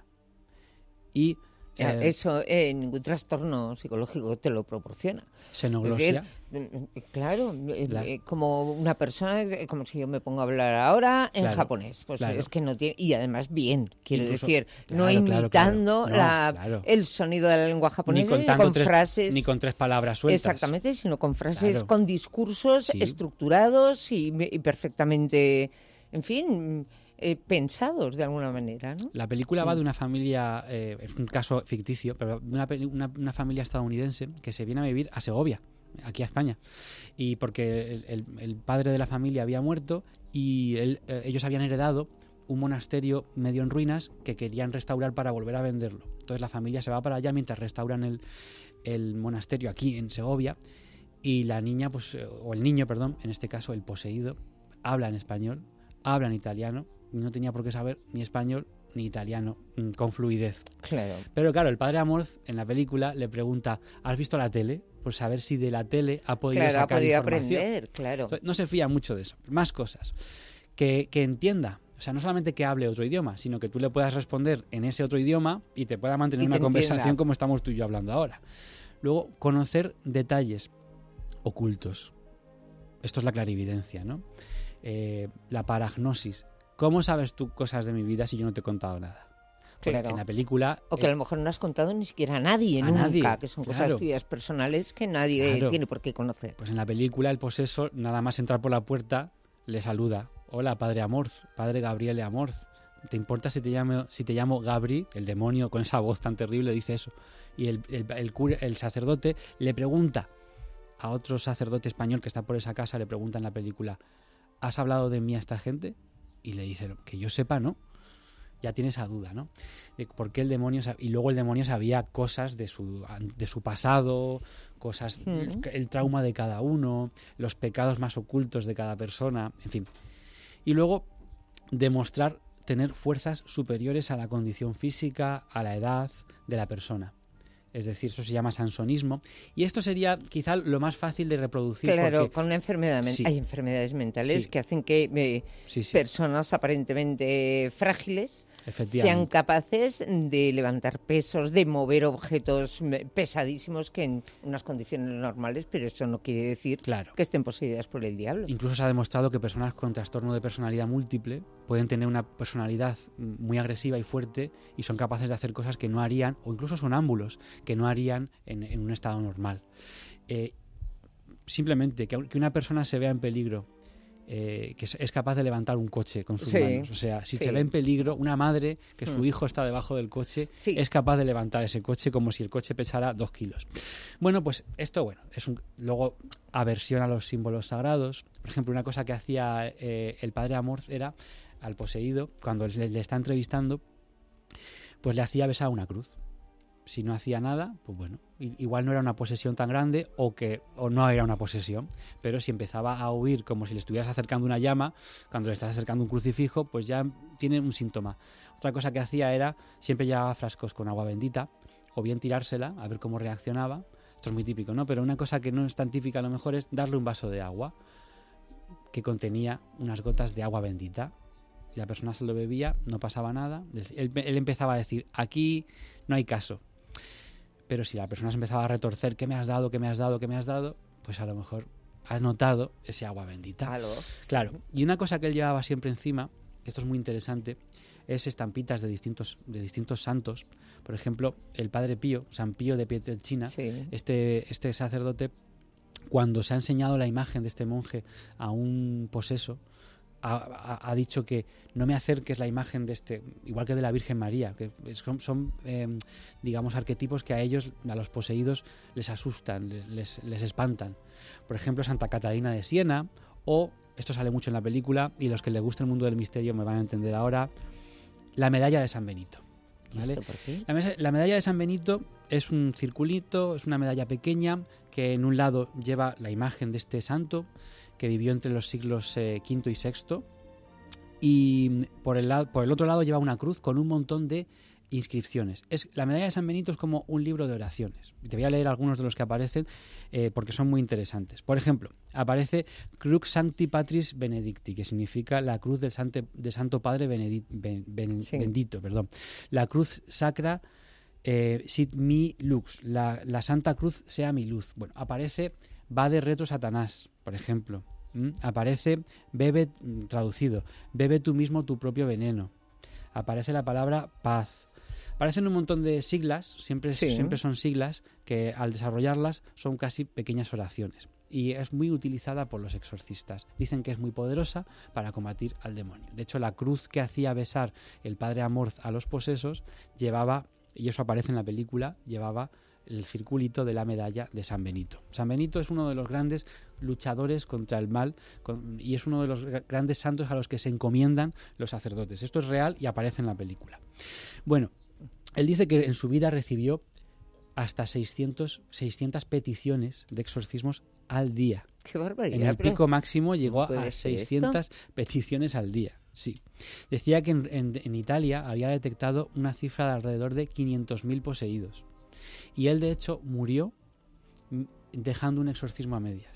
Y eso ningún trastorno psicológico te lo proporciona. Xenoglosia. Claro, como una persona, como si yo me pongo a hablar ahora en japonés, pues es que no tiene, y además bien, quiero decir, no imitando el sonido de la lengua japonesa, ni con 3 palabras sueltas. Exactamente, sino con frases, con discursos estructurados y perfectamente, en fin, pensados de alguna manera, ¿no? La película va de una familia, es un caso ficticio, pero de una familia estadounidense que se viene a vivir a Segovia, aquí a España, y porque el padre de la familia había muerto y ellos habían heredado un monasterio medio en ruinas que querían restaurar para volver a venderlo. Entonces la familia se va para allá mientras restauran el monasterio aquí en Segovia, y la niña, o el niño, perdón, en este caso el poseído, habla en español, habla en italiano, no tenía por qué saber ni español ni italiano con fluidez. Claro. Pero claro, el padre Amorth en la película le pregunta, ¿has visto la tele? Por saber si de la tele ha podido sacar información. Aprender, claro. Entonces, no se fía mucho de eso. Más cosas. Que entienda O sea, no solamente que hable otro idioma, sino que tú le puedas responder en ese otro idioma y te pueda mantener una conversación como estamos tú y yo hablando ahora. Luego, conocer detalles ocultos. Esto es la clarividencia, ¿no? La paragnosis. ¿Cómo sabes tú cosas de mi vida si yo no te he contado nada? Claro. En la película... O que a lo mejor no has contado ni siquiera a nadie, nunca, que son cosas tuyas personales que nadie tiene por qué conocer. Pues en la película el poseso, nada más entrar por la puerta, le saluda. Hola, padre Amorth, padre Gabriele Amorth. ¿Te importa si te llamo Gabri? El demonio con esa voz tan terrible dice eso. Y el sacerdote le pregunta a otro sacerdote español que está por esa casa, le pregunta en la película, ¿has hablado de mí a esta gente? Y le dice, que yo sepa, ¿no? Ya tiene esa duda, ¿no? De por qué el demonio... Y luego el demonio sabía cosas de su pasado, cosas... El trauma de cada uno, los pecados más ocultos de cada persona, en fin. Y luego demostrar tener fuerzas superiores a la condición física, a la edad de la persona. Es decir, eso se llama sansonismo. Y esto sería quizá lo más fácil de reproducir. Claro, porque... con una enfermedad mental. Hay enfermedades mentales que hacen que personas aparentemente frágiles sean capaces de levantar pesos, de mover objetos pesadísimos que en unas condiciones normales, pero eso no quiere decir que estén poseídas por el diablo. Incluso se ha demostrado que personas con trastorno de personalidad múltiple pueden tener una personalidad muy agresiva y fuerte y son capaces de hacer cosas que no harían, o incluso sonámbulos, que no harían en un estado normal. Simplemente que una persona se vea en peligro, que es capaz de levantar un coche con sus manos. O sea, si se ve en peligro, una madre que su hijo está debajo del coche es capaz de levantar ese coche como si el coche pesara 2 kilos. Bueno, pues esto es luego aversión a los símbolos sagrados. Por ejemplo, una cosa que hacía el padre Amorth era al poseído, cuando le está entrevistando, pues le hacía besar una cruz. Si no hacía nada, pues bueno, igual no era una posesión tan grande o no era una posesión, pero si empezaba a huir como si le estuvieras acercando una llama, cuando le estás acercando un crucifijo, pues ya tiene un síntoma. Otra cosa que hacía era, siempre llevaba frascos con agua bendita, o bien tirársela, a ver cómo reaccionaba. Esto es muy típico, ¿no? Pero una cosa que no es tan típica a lo mejor es darle un vaso de agua que contenía unas gotas de agua bendita. La persona se lo bebía, no pasaba nada. Él empezaba a decir, aquí no hay caso. Pero si la persona se empezaba a retorcer, ¿qué me has dado? ¿Qué me has dado? ¿Qué me has dado? Pues a lo mejor has notado ese agua bendita. Claro. Y una cosa que él llevaba siempre encima, que esto es muy interesante, es estampitas de distintos santos. Por ejemplo, el Padre Pío, San Pío de Pietrelcina, este sacerdote, cuando se ha enseñado la imagen de este monje a un poseso, ha dicho que no me acerques la imagen de igual que de la Virgen María, que son digamos, arquetipos que a los poseídos les asustan, les espantan. Por ejemplo, Santa Catalina de Siena, o, esto sale mucho en la película, y los que les gusta el mundo del misterio me van a entender ahora, la medalla de San Benito. ¿Vale? ¿Esto por qué? La medalla de San Benito es un circulito, es una medalla pequeña que en un lado lleva la imagen de este santo que vivió entre los siglos V y VI, y por el otro lado lleva una cruz con un montón de inscripciones. La medalla de San Benito es como un libro de oraciones. Te voy a leer algunos de los que aparecen porque son muy interesantes. Por ejemplo, aparece Crux Sancti Patris Benedicti, que significa la cruz del Santo Padre bendito. Perdón. La cruz sacra sit mi lux, la Santa Cruz sea mi luz. Bueno, aparece Vade retro Satanás, por ejemplo. Aparece bebe, traducido, bebe tú mismo tu propio veneno. Aparece la palabra paz. Aparecen un montón de siglas, siempre son siglas que al desarrollarlas son casi pequeñas oraciones. Y es muy utilizada por los exorcistas. Dicen que es muy poderosa para combatir al demonio. De hecho, la cruz que hacía besar el padre Amorth a los posesos llevaba, y eso aparece en la película, llevaba el circulito de la medalla de San Benito. San Benito es uno de los grandes luchadores contra el mal y es uno de los grandes santos a los que se encomiendan los sacerdotes. Esto es real y aparece en la película. Bueno, él dice que en su vida recibió hasta 600 peticiones de exorcismos al día. ¡Qué barbaridad! En el pico máximo llegó a 600 peticiones al día. Sí. Decía que en Italia había detectado una cifra de alrededor de 500.000 poseídos. Y él, de hecho, murió dejando un exorcismo a medias.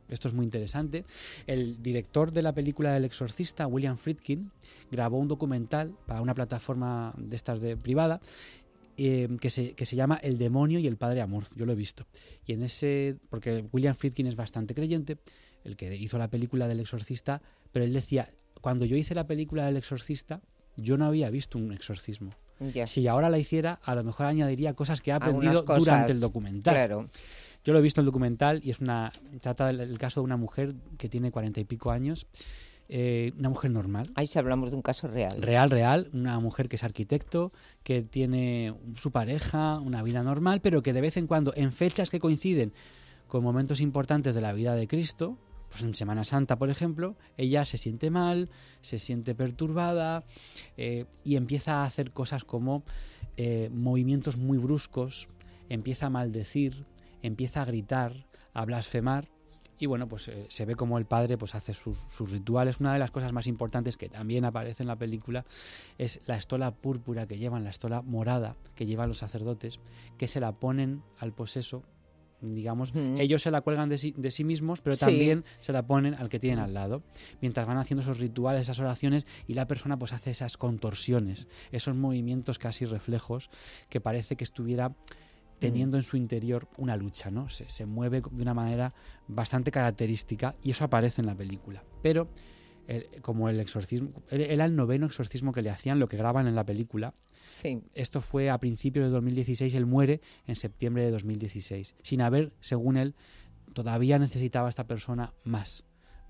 Esto es muy interesante. El director de la película El Exorcista, William Friedkin, grabó un documental para una plataforma de estas privada que se llama El demonio y el padre Amorth. Yo lo he visto. Y en ese, porque William Friedkin es bastante creyente, el que hizo la película del Exorcista, pero él decía, cuando yo hice la película del Exorcista, yo no había visto un exorcismo. Ya. Si ahora la hiciera, a lo mejor añadiría cosas que ha aprendido Cosas, durante el documental. Claro. Yo lo he visto en el documental y trata el caso de una mujer que tiene 40 y pico años, una mujer normal. Ahí si hablamos de un caso real. Real, una mujer que es arquitecto, que tiene su pareja, una vida normal, pero que de vez en cuando, en fechas que coinciden con momentos importantes de la vida de Cristo, pues en Semana Santa, por ejemplo, ella se siente mal, se siente perturbada y empieza a hacer cosas como movimientos muy bruscos, empieza a maldecir, empieza a gritar, a blasfemar. Y bueno, pues se ve como el padre pues hace sus rituales. Una de las cosas más importantes que también aparece en la película es la estola púrpura que llevan, la estola morada que llevan los sacerdotes, que se la ponen al poseso. Digamos, ellos se la cuelgan de sí mismos, pero también se la ponen al que tienen al lado, mientras van haciendo esos rituales, esas oraciones, y la persona pues hace esas contorsiones, esos movimientos casi reflejos, que parece que estuviera teniendo en su interior una lucha, ¿no? Se mueve de una manera bastante característica y eso aparece en la película. Pero como el exorcismo, era el 9º exorcismo que le hacían, lo que graban en la película. Sí. Esto fue a principios de 2016, él muere en septiembre de 2016, sin haber, según él, todavía necesitaba esta persona más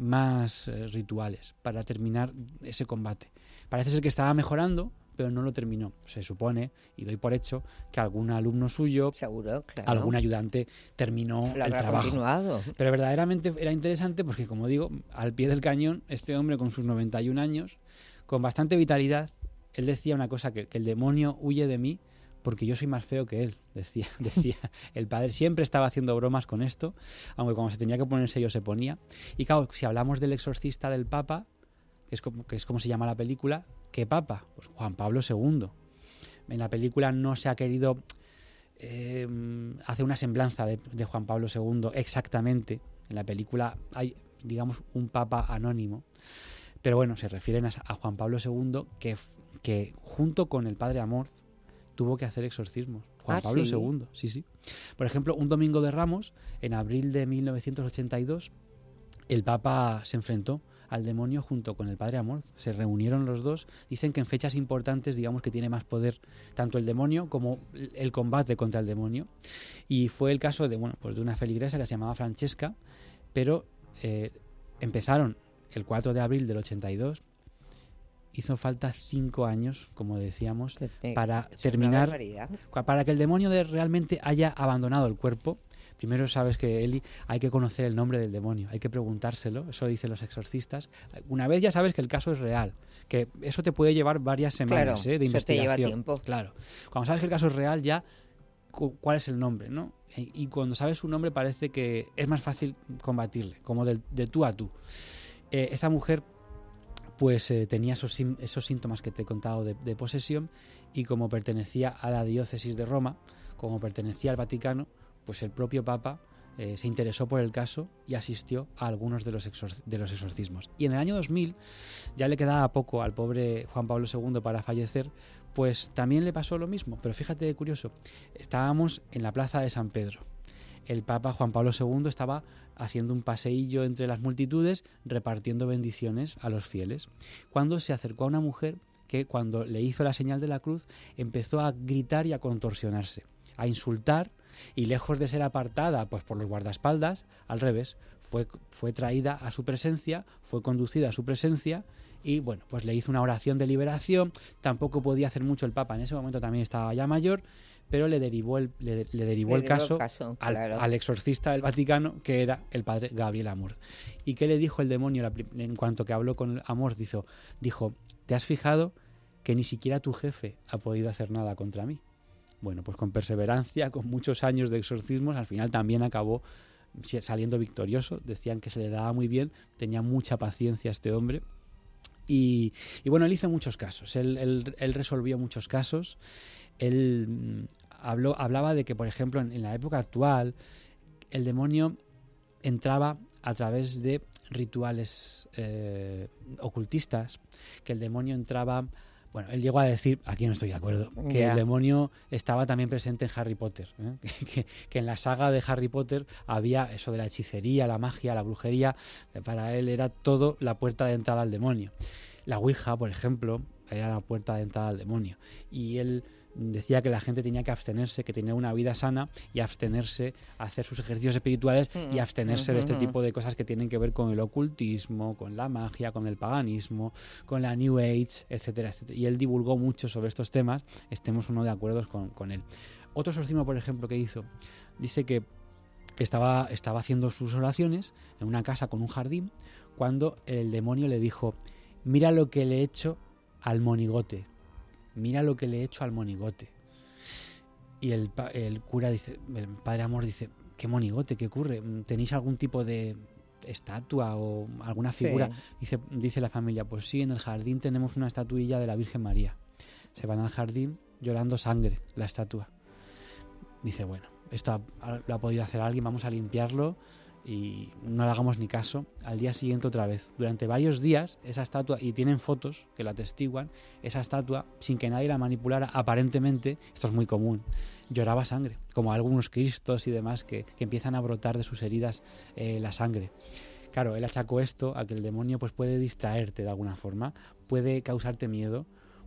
rituales para terminar ese combate. Parece ser que estaba mejorando, pero no lo terminó. Se supone, y doy por hecho, que algún alumno suyo, seguro, claro, algún ayudante terminó el trabajo. Continuado. Pero verdaderamente era interesante porque, como digo, al pie del cañón, este hombre con sus 91 años, con bastante vitalidad, él decía una cosa, que el demonio huye de mí porque yo soy más feo que él, decía el padre. Siempre estaba haciendo bromas con esto, aunque cuando se tenía que poner serio se ponía. Y claro, si hablamos del exorcista del Papa, que es como se llama la película, ¿qué Papa? Pues Juan Pablo II. En la película no se ha querido hacer una semblanza de Juan Pablo II exactamente. En la película hay, digamos, un Papa anónimo. Pero bueno, se refieren a Juan Pablo II, que junto con el padre Amorth tuvo que hacer exorcismos. Juan Pablo II, sí. Por ejemplo, un domingo de Ramos, en abril de 1982, el Papa se enfrentó al demonio junto con el padre Amorth. Se reunieron los dos. Dicen que en fechas importantes, digamos que tiene más poder tanto el demonio como el combate contra el demonio. Y fue el caso de una feligresa que se llamaba Francesca, pero empezaron el 4 de abril del 82. Hizo falta 5 años, como decíamos, para terminar, para que el demonio realmente haya abandonado el cuerpo. Primero sabes que, Eli, hay que conocer el nombre del demonio, hay que preguntárselo, eso dicen los exorcistas. Una vez ya sabes que el caso es real, que eso te puede llevar varias semanas de investigación. Te lleva tiempo. Claro. Cuando sabes que el caso es real, ya cuál es el nombre, ¿no? Y cuando sabes su nombre parece que es más fácil combatirle, como de tú a tú. Esta mujer pues tenía esos síntomas que te he contado de posesión, y como pertenecía a la diócesis de Roma, como pertenecía al Vaticano, pues el propio Papa se interesó por el caso y asistió a algunos de los exorcismos. Y en el año 2000, ya le quedaba poco al pobre Juan Pablo II para fallecer, pues también le pasó lo mismo. Pero fíjate qué curioso, estábamos en la plaza de San Pedro. El Papa Juan Pablo II estaba haciendo un paseillo entre las multitudes, repartiendo bendiciones a los fieles, cuando se acercó a una mujer que, cuando le hizo la señal de la cruz, empezó a gritar y a contorsionarse, a insultar, y lejos de ser apartada pues por los guardaespaldas, al revés, fue traída a su presencia, fue conducida a su presencia, y bueno, pues le hizo una oración de liberación. Tampoco podía hacer mucho el Papa, en ese momento también estaba ya mayor, pero le derivó el caso claro, al exorcista del Vaticano, que era el padre Gabriel Amorth. ¿Y qué le dijo el demonio en cuanto que habló con Amorth? Dijo, ¿te has fijado que ni siquiera tu jefe ha podido hacer nada contra mí? Bueno, pues con perseverancia, con muchos años de exorcismos, al final también acabó saliendo victorioso. Decían que se le daba muy bien, tenía mucha paciencia este hombre. Y bueno, él hizo muchos casos, él resolvió muchos casos. Él hablaba de que, por ejemplo, en la época actual, el demonio entraba a través de rituales ocultistas, que el demonio entraba... Bueno, él llegó a decir, aquí no estoy de acuerdo, que el demonio estaba también presente en Harry Potter, que en la saga de Harry Potter había eso de la hechicería, la magia, la brujería, para él era todo la puerta de entrada al demonio. La Ouija, por ejemplo, era la puerta de entrada al demonio, y él decía que la gente tenía que abstenerse, que tenía una vida sana y abstenerse a hacer sus ejercicios espirituales y abstenerse de este tipo de cosas que tienen que ver con el ocultismo, con la magia, con el paganismo, con la New Age, etcétera, etcétera. Y él divulgó mucho sobre estos temas, estemos o no de acuerdo con él. Otro exorcismo, por ejemplo, que hizo, dice que estaba haciendo sus oraciones en una casa con un jardín cuando el demonio le dijo: mira lo que le he hecho al monigote. Mira lo que le he hecho al monigote. Y el cura dice, el padre Amor dice: ¿qué monigote? ¿Qué ocurre? ¿Tenéis algún tipo de estatua o alguna figura? Sí. Dice la familia: pues sí, en el jardín tenemos una estatuilla de la Virgen María. Se van al jardín llorando sangre, la estatua. Dice: bueno, esto lo ha podido hacer alguien, vamos a limpiarlo y no le hagamos ni caso. Al día siguiente otra vez, durante varios días, esa estatua, y tienen fotos que la atestiguan, esa estatua, sin que nadie la manipulara, aparentemente, esto es muy común, lloraba sangre, como algunos cristos y demás que empiezan a brotar de sus heridas la sangre. Claro, él achacó esto a que el demonio pues puede distraerte de alguna forma, puede causarte miedo.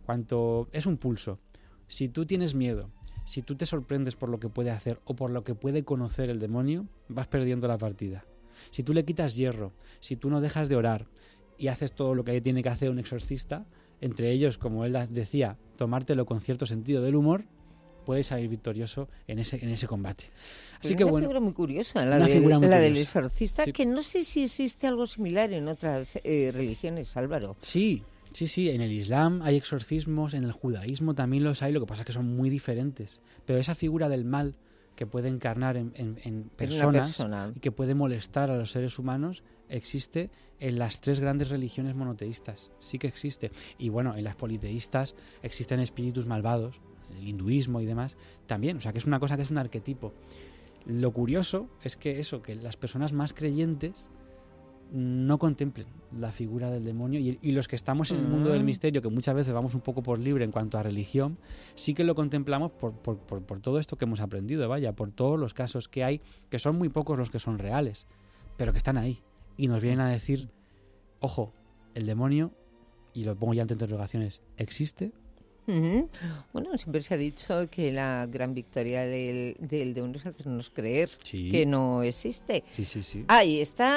Es un pulso. Si tú tienes miedo, si tú te sorprendes por lo que puede hacer o por lo que puede conocer el demonio, vas perdiendo la partida. Si tú le quitas hierro, si tú no dejas de orar y haces todo lo que tiene que hacer un exorcista, entre ellos, como él decía, tomártelo con cierto sentido del humor, puedes salir victorioso en ese combate. Así que, una figura muy curiosa, la del exorcista, sí. Que no sé si existe algo similar en otras religiones, Álvaro. Sí, en el Islam hay exorcismos, en el judaísmo también los hay, lo que pasa es que son muy diferentes. Pero esa figura del mal que puede encarnar en personas y que puede molestar a los seres humanos existe en las 3 grandes religiones monoteístas. Sí que existe. Y bueno, en las politeístas existen espíritus malvados, el hinduismo y demás también. O sea, que es una cosa que es un arquetipo. Lo curioso es que las personas más creyentes no contemplen la figura del demonio y los que estamos en el mundo del misterio, que muchas veces vamos un poco por libre en cuanto a religión, sí que lo contemplamos por todo esto que hemos aprendido, por todos los casos que hay, que son muy pocos los que son reales, pero que están ahí y nos vienen a decir: ojo, el demonio, y lo pongo ya entre interrogaciones, ¿existe? Bueno, siempre se ha dicho que la gran victoria del demonio es hacernos creer que no existe. Sí. Ahí está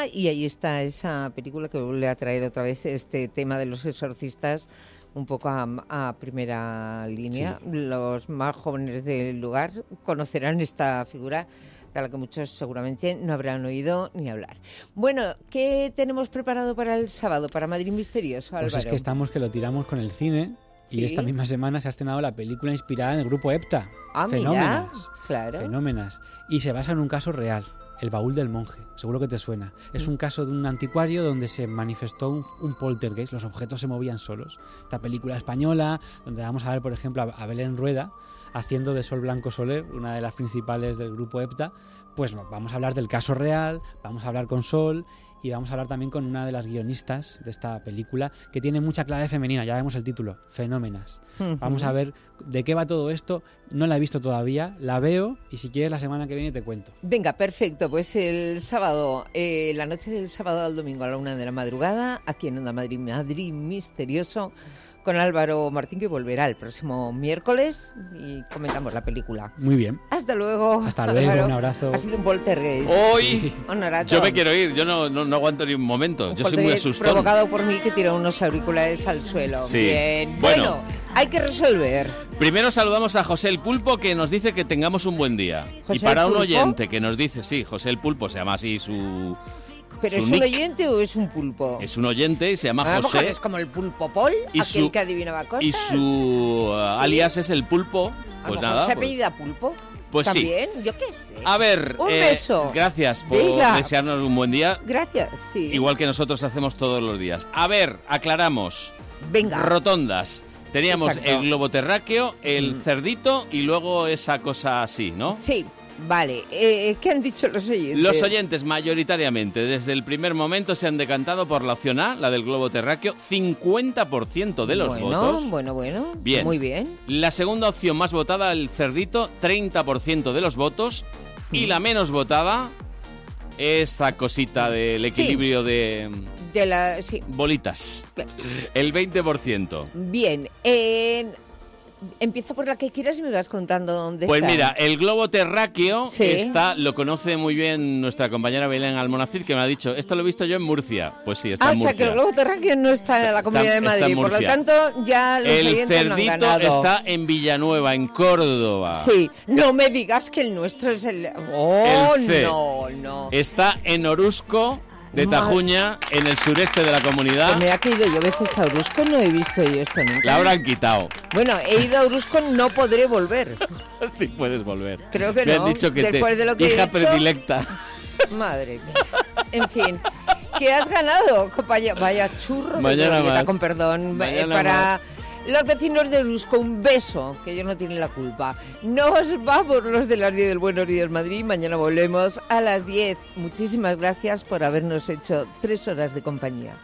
esa película que vuelve a traer otra vez este tema de los exorcistas un poco a primera línea. Sí. Los más jóvenes del lugar conocerán esta figura de la que muchos seguramente no habrán oído ni hablar. Bueno, ¿qué tenemos preparado para el sábado, para Madrid Misterioso, Álvaro? Pues es que lo tiramos con el cine. Y esta misma semana se ha estrenado la película inspirada en el grupo EPTA. Fenómenas. Claro. Fenómenas. Y se basa en un caso real, El baúl del monje. Seguro que te suena. Es un caso de un anticuario donde se manifestó un poltergeist. Los objetos se movían solos. Esta película española, donde vamos a ver, por ejemplo, a Belén Rueda haciendo de Sol Blanco Soler, una de las principales del grupo EPTA. Pues vamos a hablar del caso real, vamos a hablar con Sol y vamos a hablar también con una de las guionistas de esta película que tiene mucha clave femenina, ya vemos el título, Fenómenas. Vamos a ver de qué va todo esto, no la he visto todavía, la veo y si quieres la semana que viene te cuento. Venga, perfecto, pues el sábado, la noche del sábado al domingo a la 1 de la madrugada, aquí en Onda Madrid Misterioso, con Álvaro Martín, que volverá el próximo miércoles y comentamos la película. Muy bien. Hasta luego. Hasta luego, Álvaro. Un abrazo. Ha sido un poltergeist. Hoy yo me quiero ir, yo no aguanto ni un momento. Yo soy muy asustado. Provocado por mí, que tiró unos auriculares al suelo. Sí. Bien. Bueno, hay que resolver. Primero saludamos a José el Pulpo, que nos dice que tengamos un buen día. ¿José y para el un Pulpo? oyente que nos dice, sí, José el Pulpo, se llama así su... ¿Pero es un oyente o es un pulpo? Es un oyente y se llama A lo José. mejor es como el Pulpo Paul, aquel que adivinaba cosas. Y su alias es el Pulpo. Pues nada. ¿Se apellida Pulpo? Pues ¿también? sí. Yo qué sé. A ver, un beso. Gracias por desearnos un buen día. Gracias, sí. Igual que nosotros hacemos todos los días. A ver, aclaramos. Venga. Rotondas. Teníamos Exacto. el globo terráqueo, el cerdito y luego esa cosa así, ¿no? Sí. Vale, ¿qué han dicho los oyentes? Los oyentes mayoritariamente desde el primer momento se han decantado por la opción A, la del globo terráqueo, 50% de los votos. Bueno, bien. Muy bien. La segunda opción más votada, el cerdito, 30% de los votos. Y la menos votada, esa cosita del equilibrio de bolitas, el 20%. Bien, empieza por la que quieras y me vas contando dónde Pues está. mira, el globo terráqueo Sí. está, lo conoce muy bien nuestra compañera Belén Almonacid, que me ha dicho, esto lo he visto yo en Murcia. Pues sí, está en O sea Murcia. que el globo terráqueo no está en la Comunidad de está en Madrid, por lo Murcia. tanto ya los El oyentes no han cerdito ganado. está en Villanueva, en Córdoba. Sí, no me digas que el nuestro es el... ¡Oh, El C. no! Está en Orusco de Tajuña, en el sureste de la comunidad. Pues me ha caído yo veces a Orusco, no he visto yo esto nunca. La habrán quitado. Bueno, he ido a Orusco, no podré volver. Sí puedes volver. Creo que me no. han dicho que Después de lo que he hija hecho- predilecta. Madre mía. En fin, ¿qué has ganado? Vaya churro de Mañana glorieta, más. con perdón. Mañana Para los vecinos de Orusco, un beso, que ellos no tienen la culpa. Nos vamos los de las 10 del Buenos Días Madrid. Mañana volvemos a las 10. Muchísimas gracias por habernos hecho 3 horas de compañía.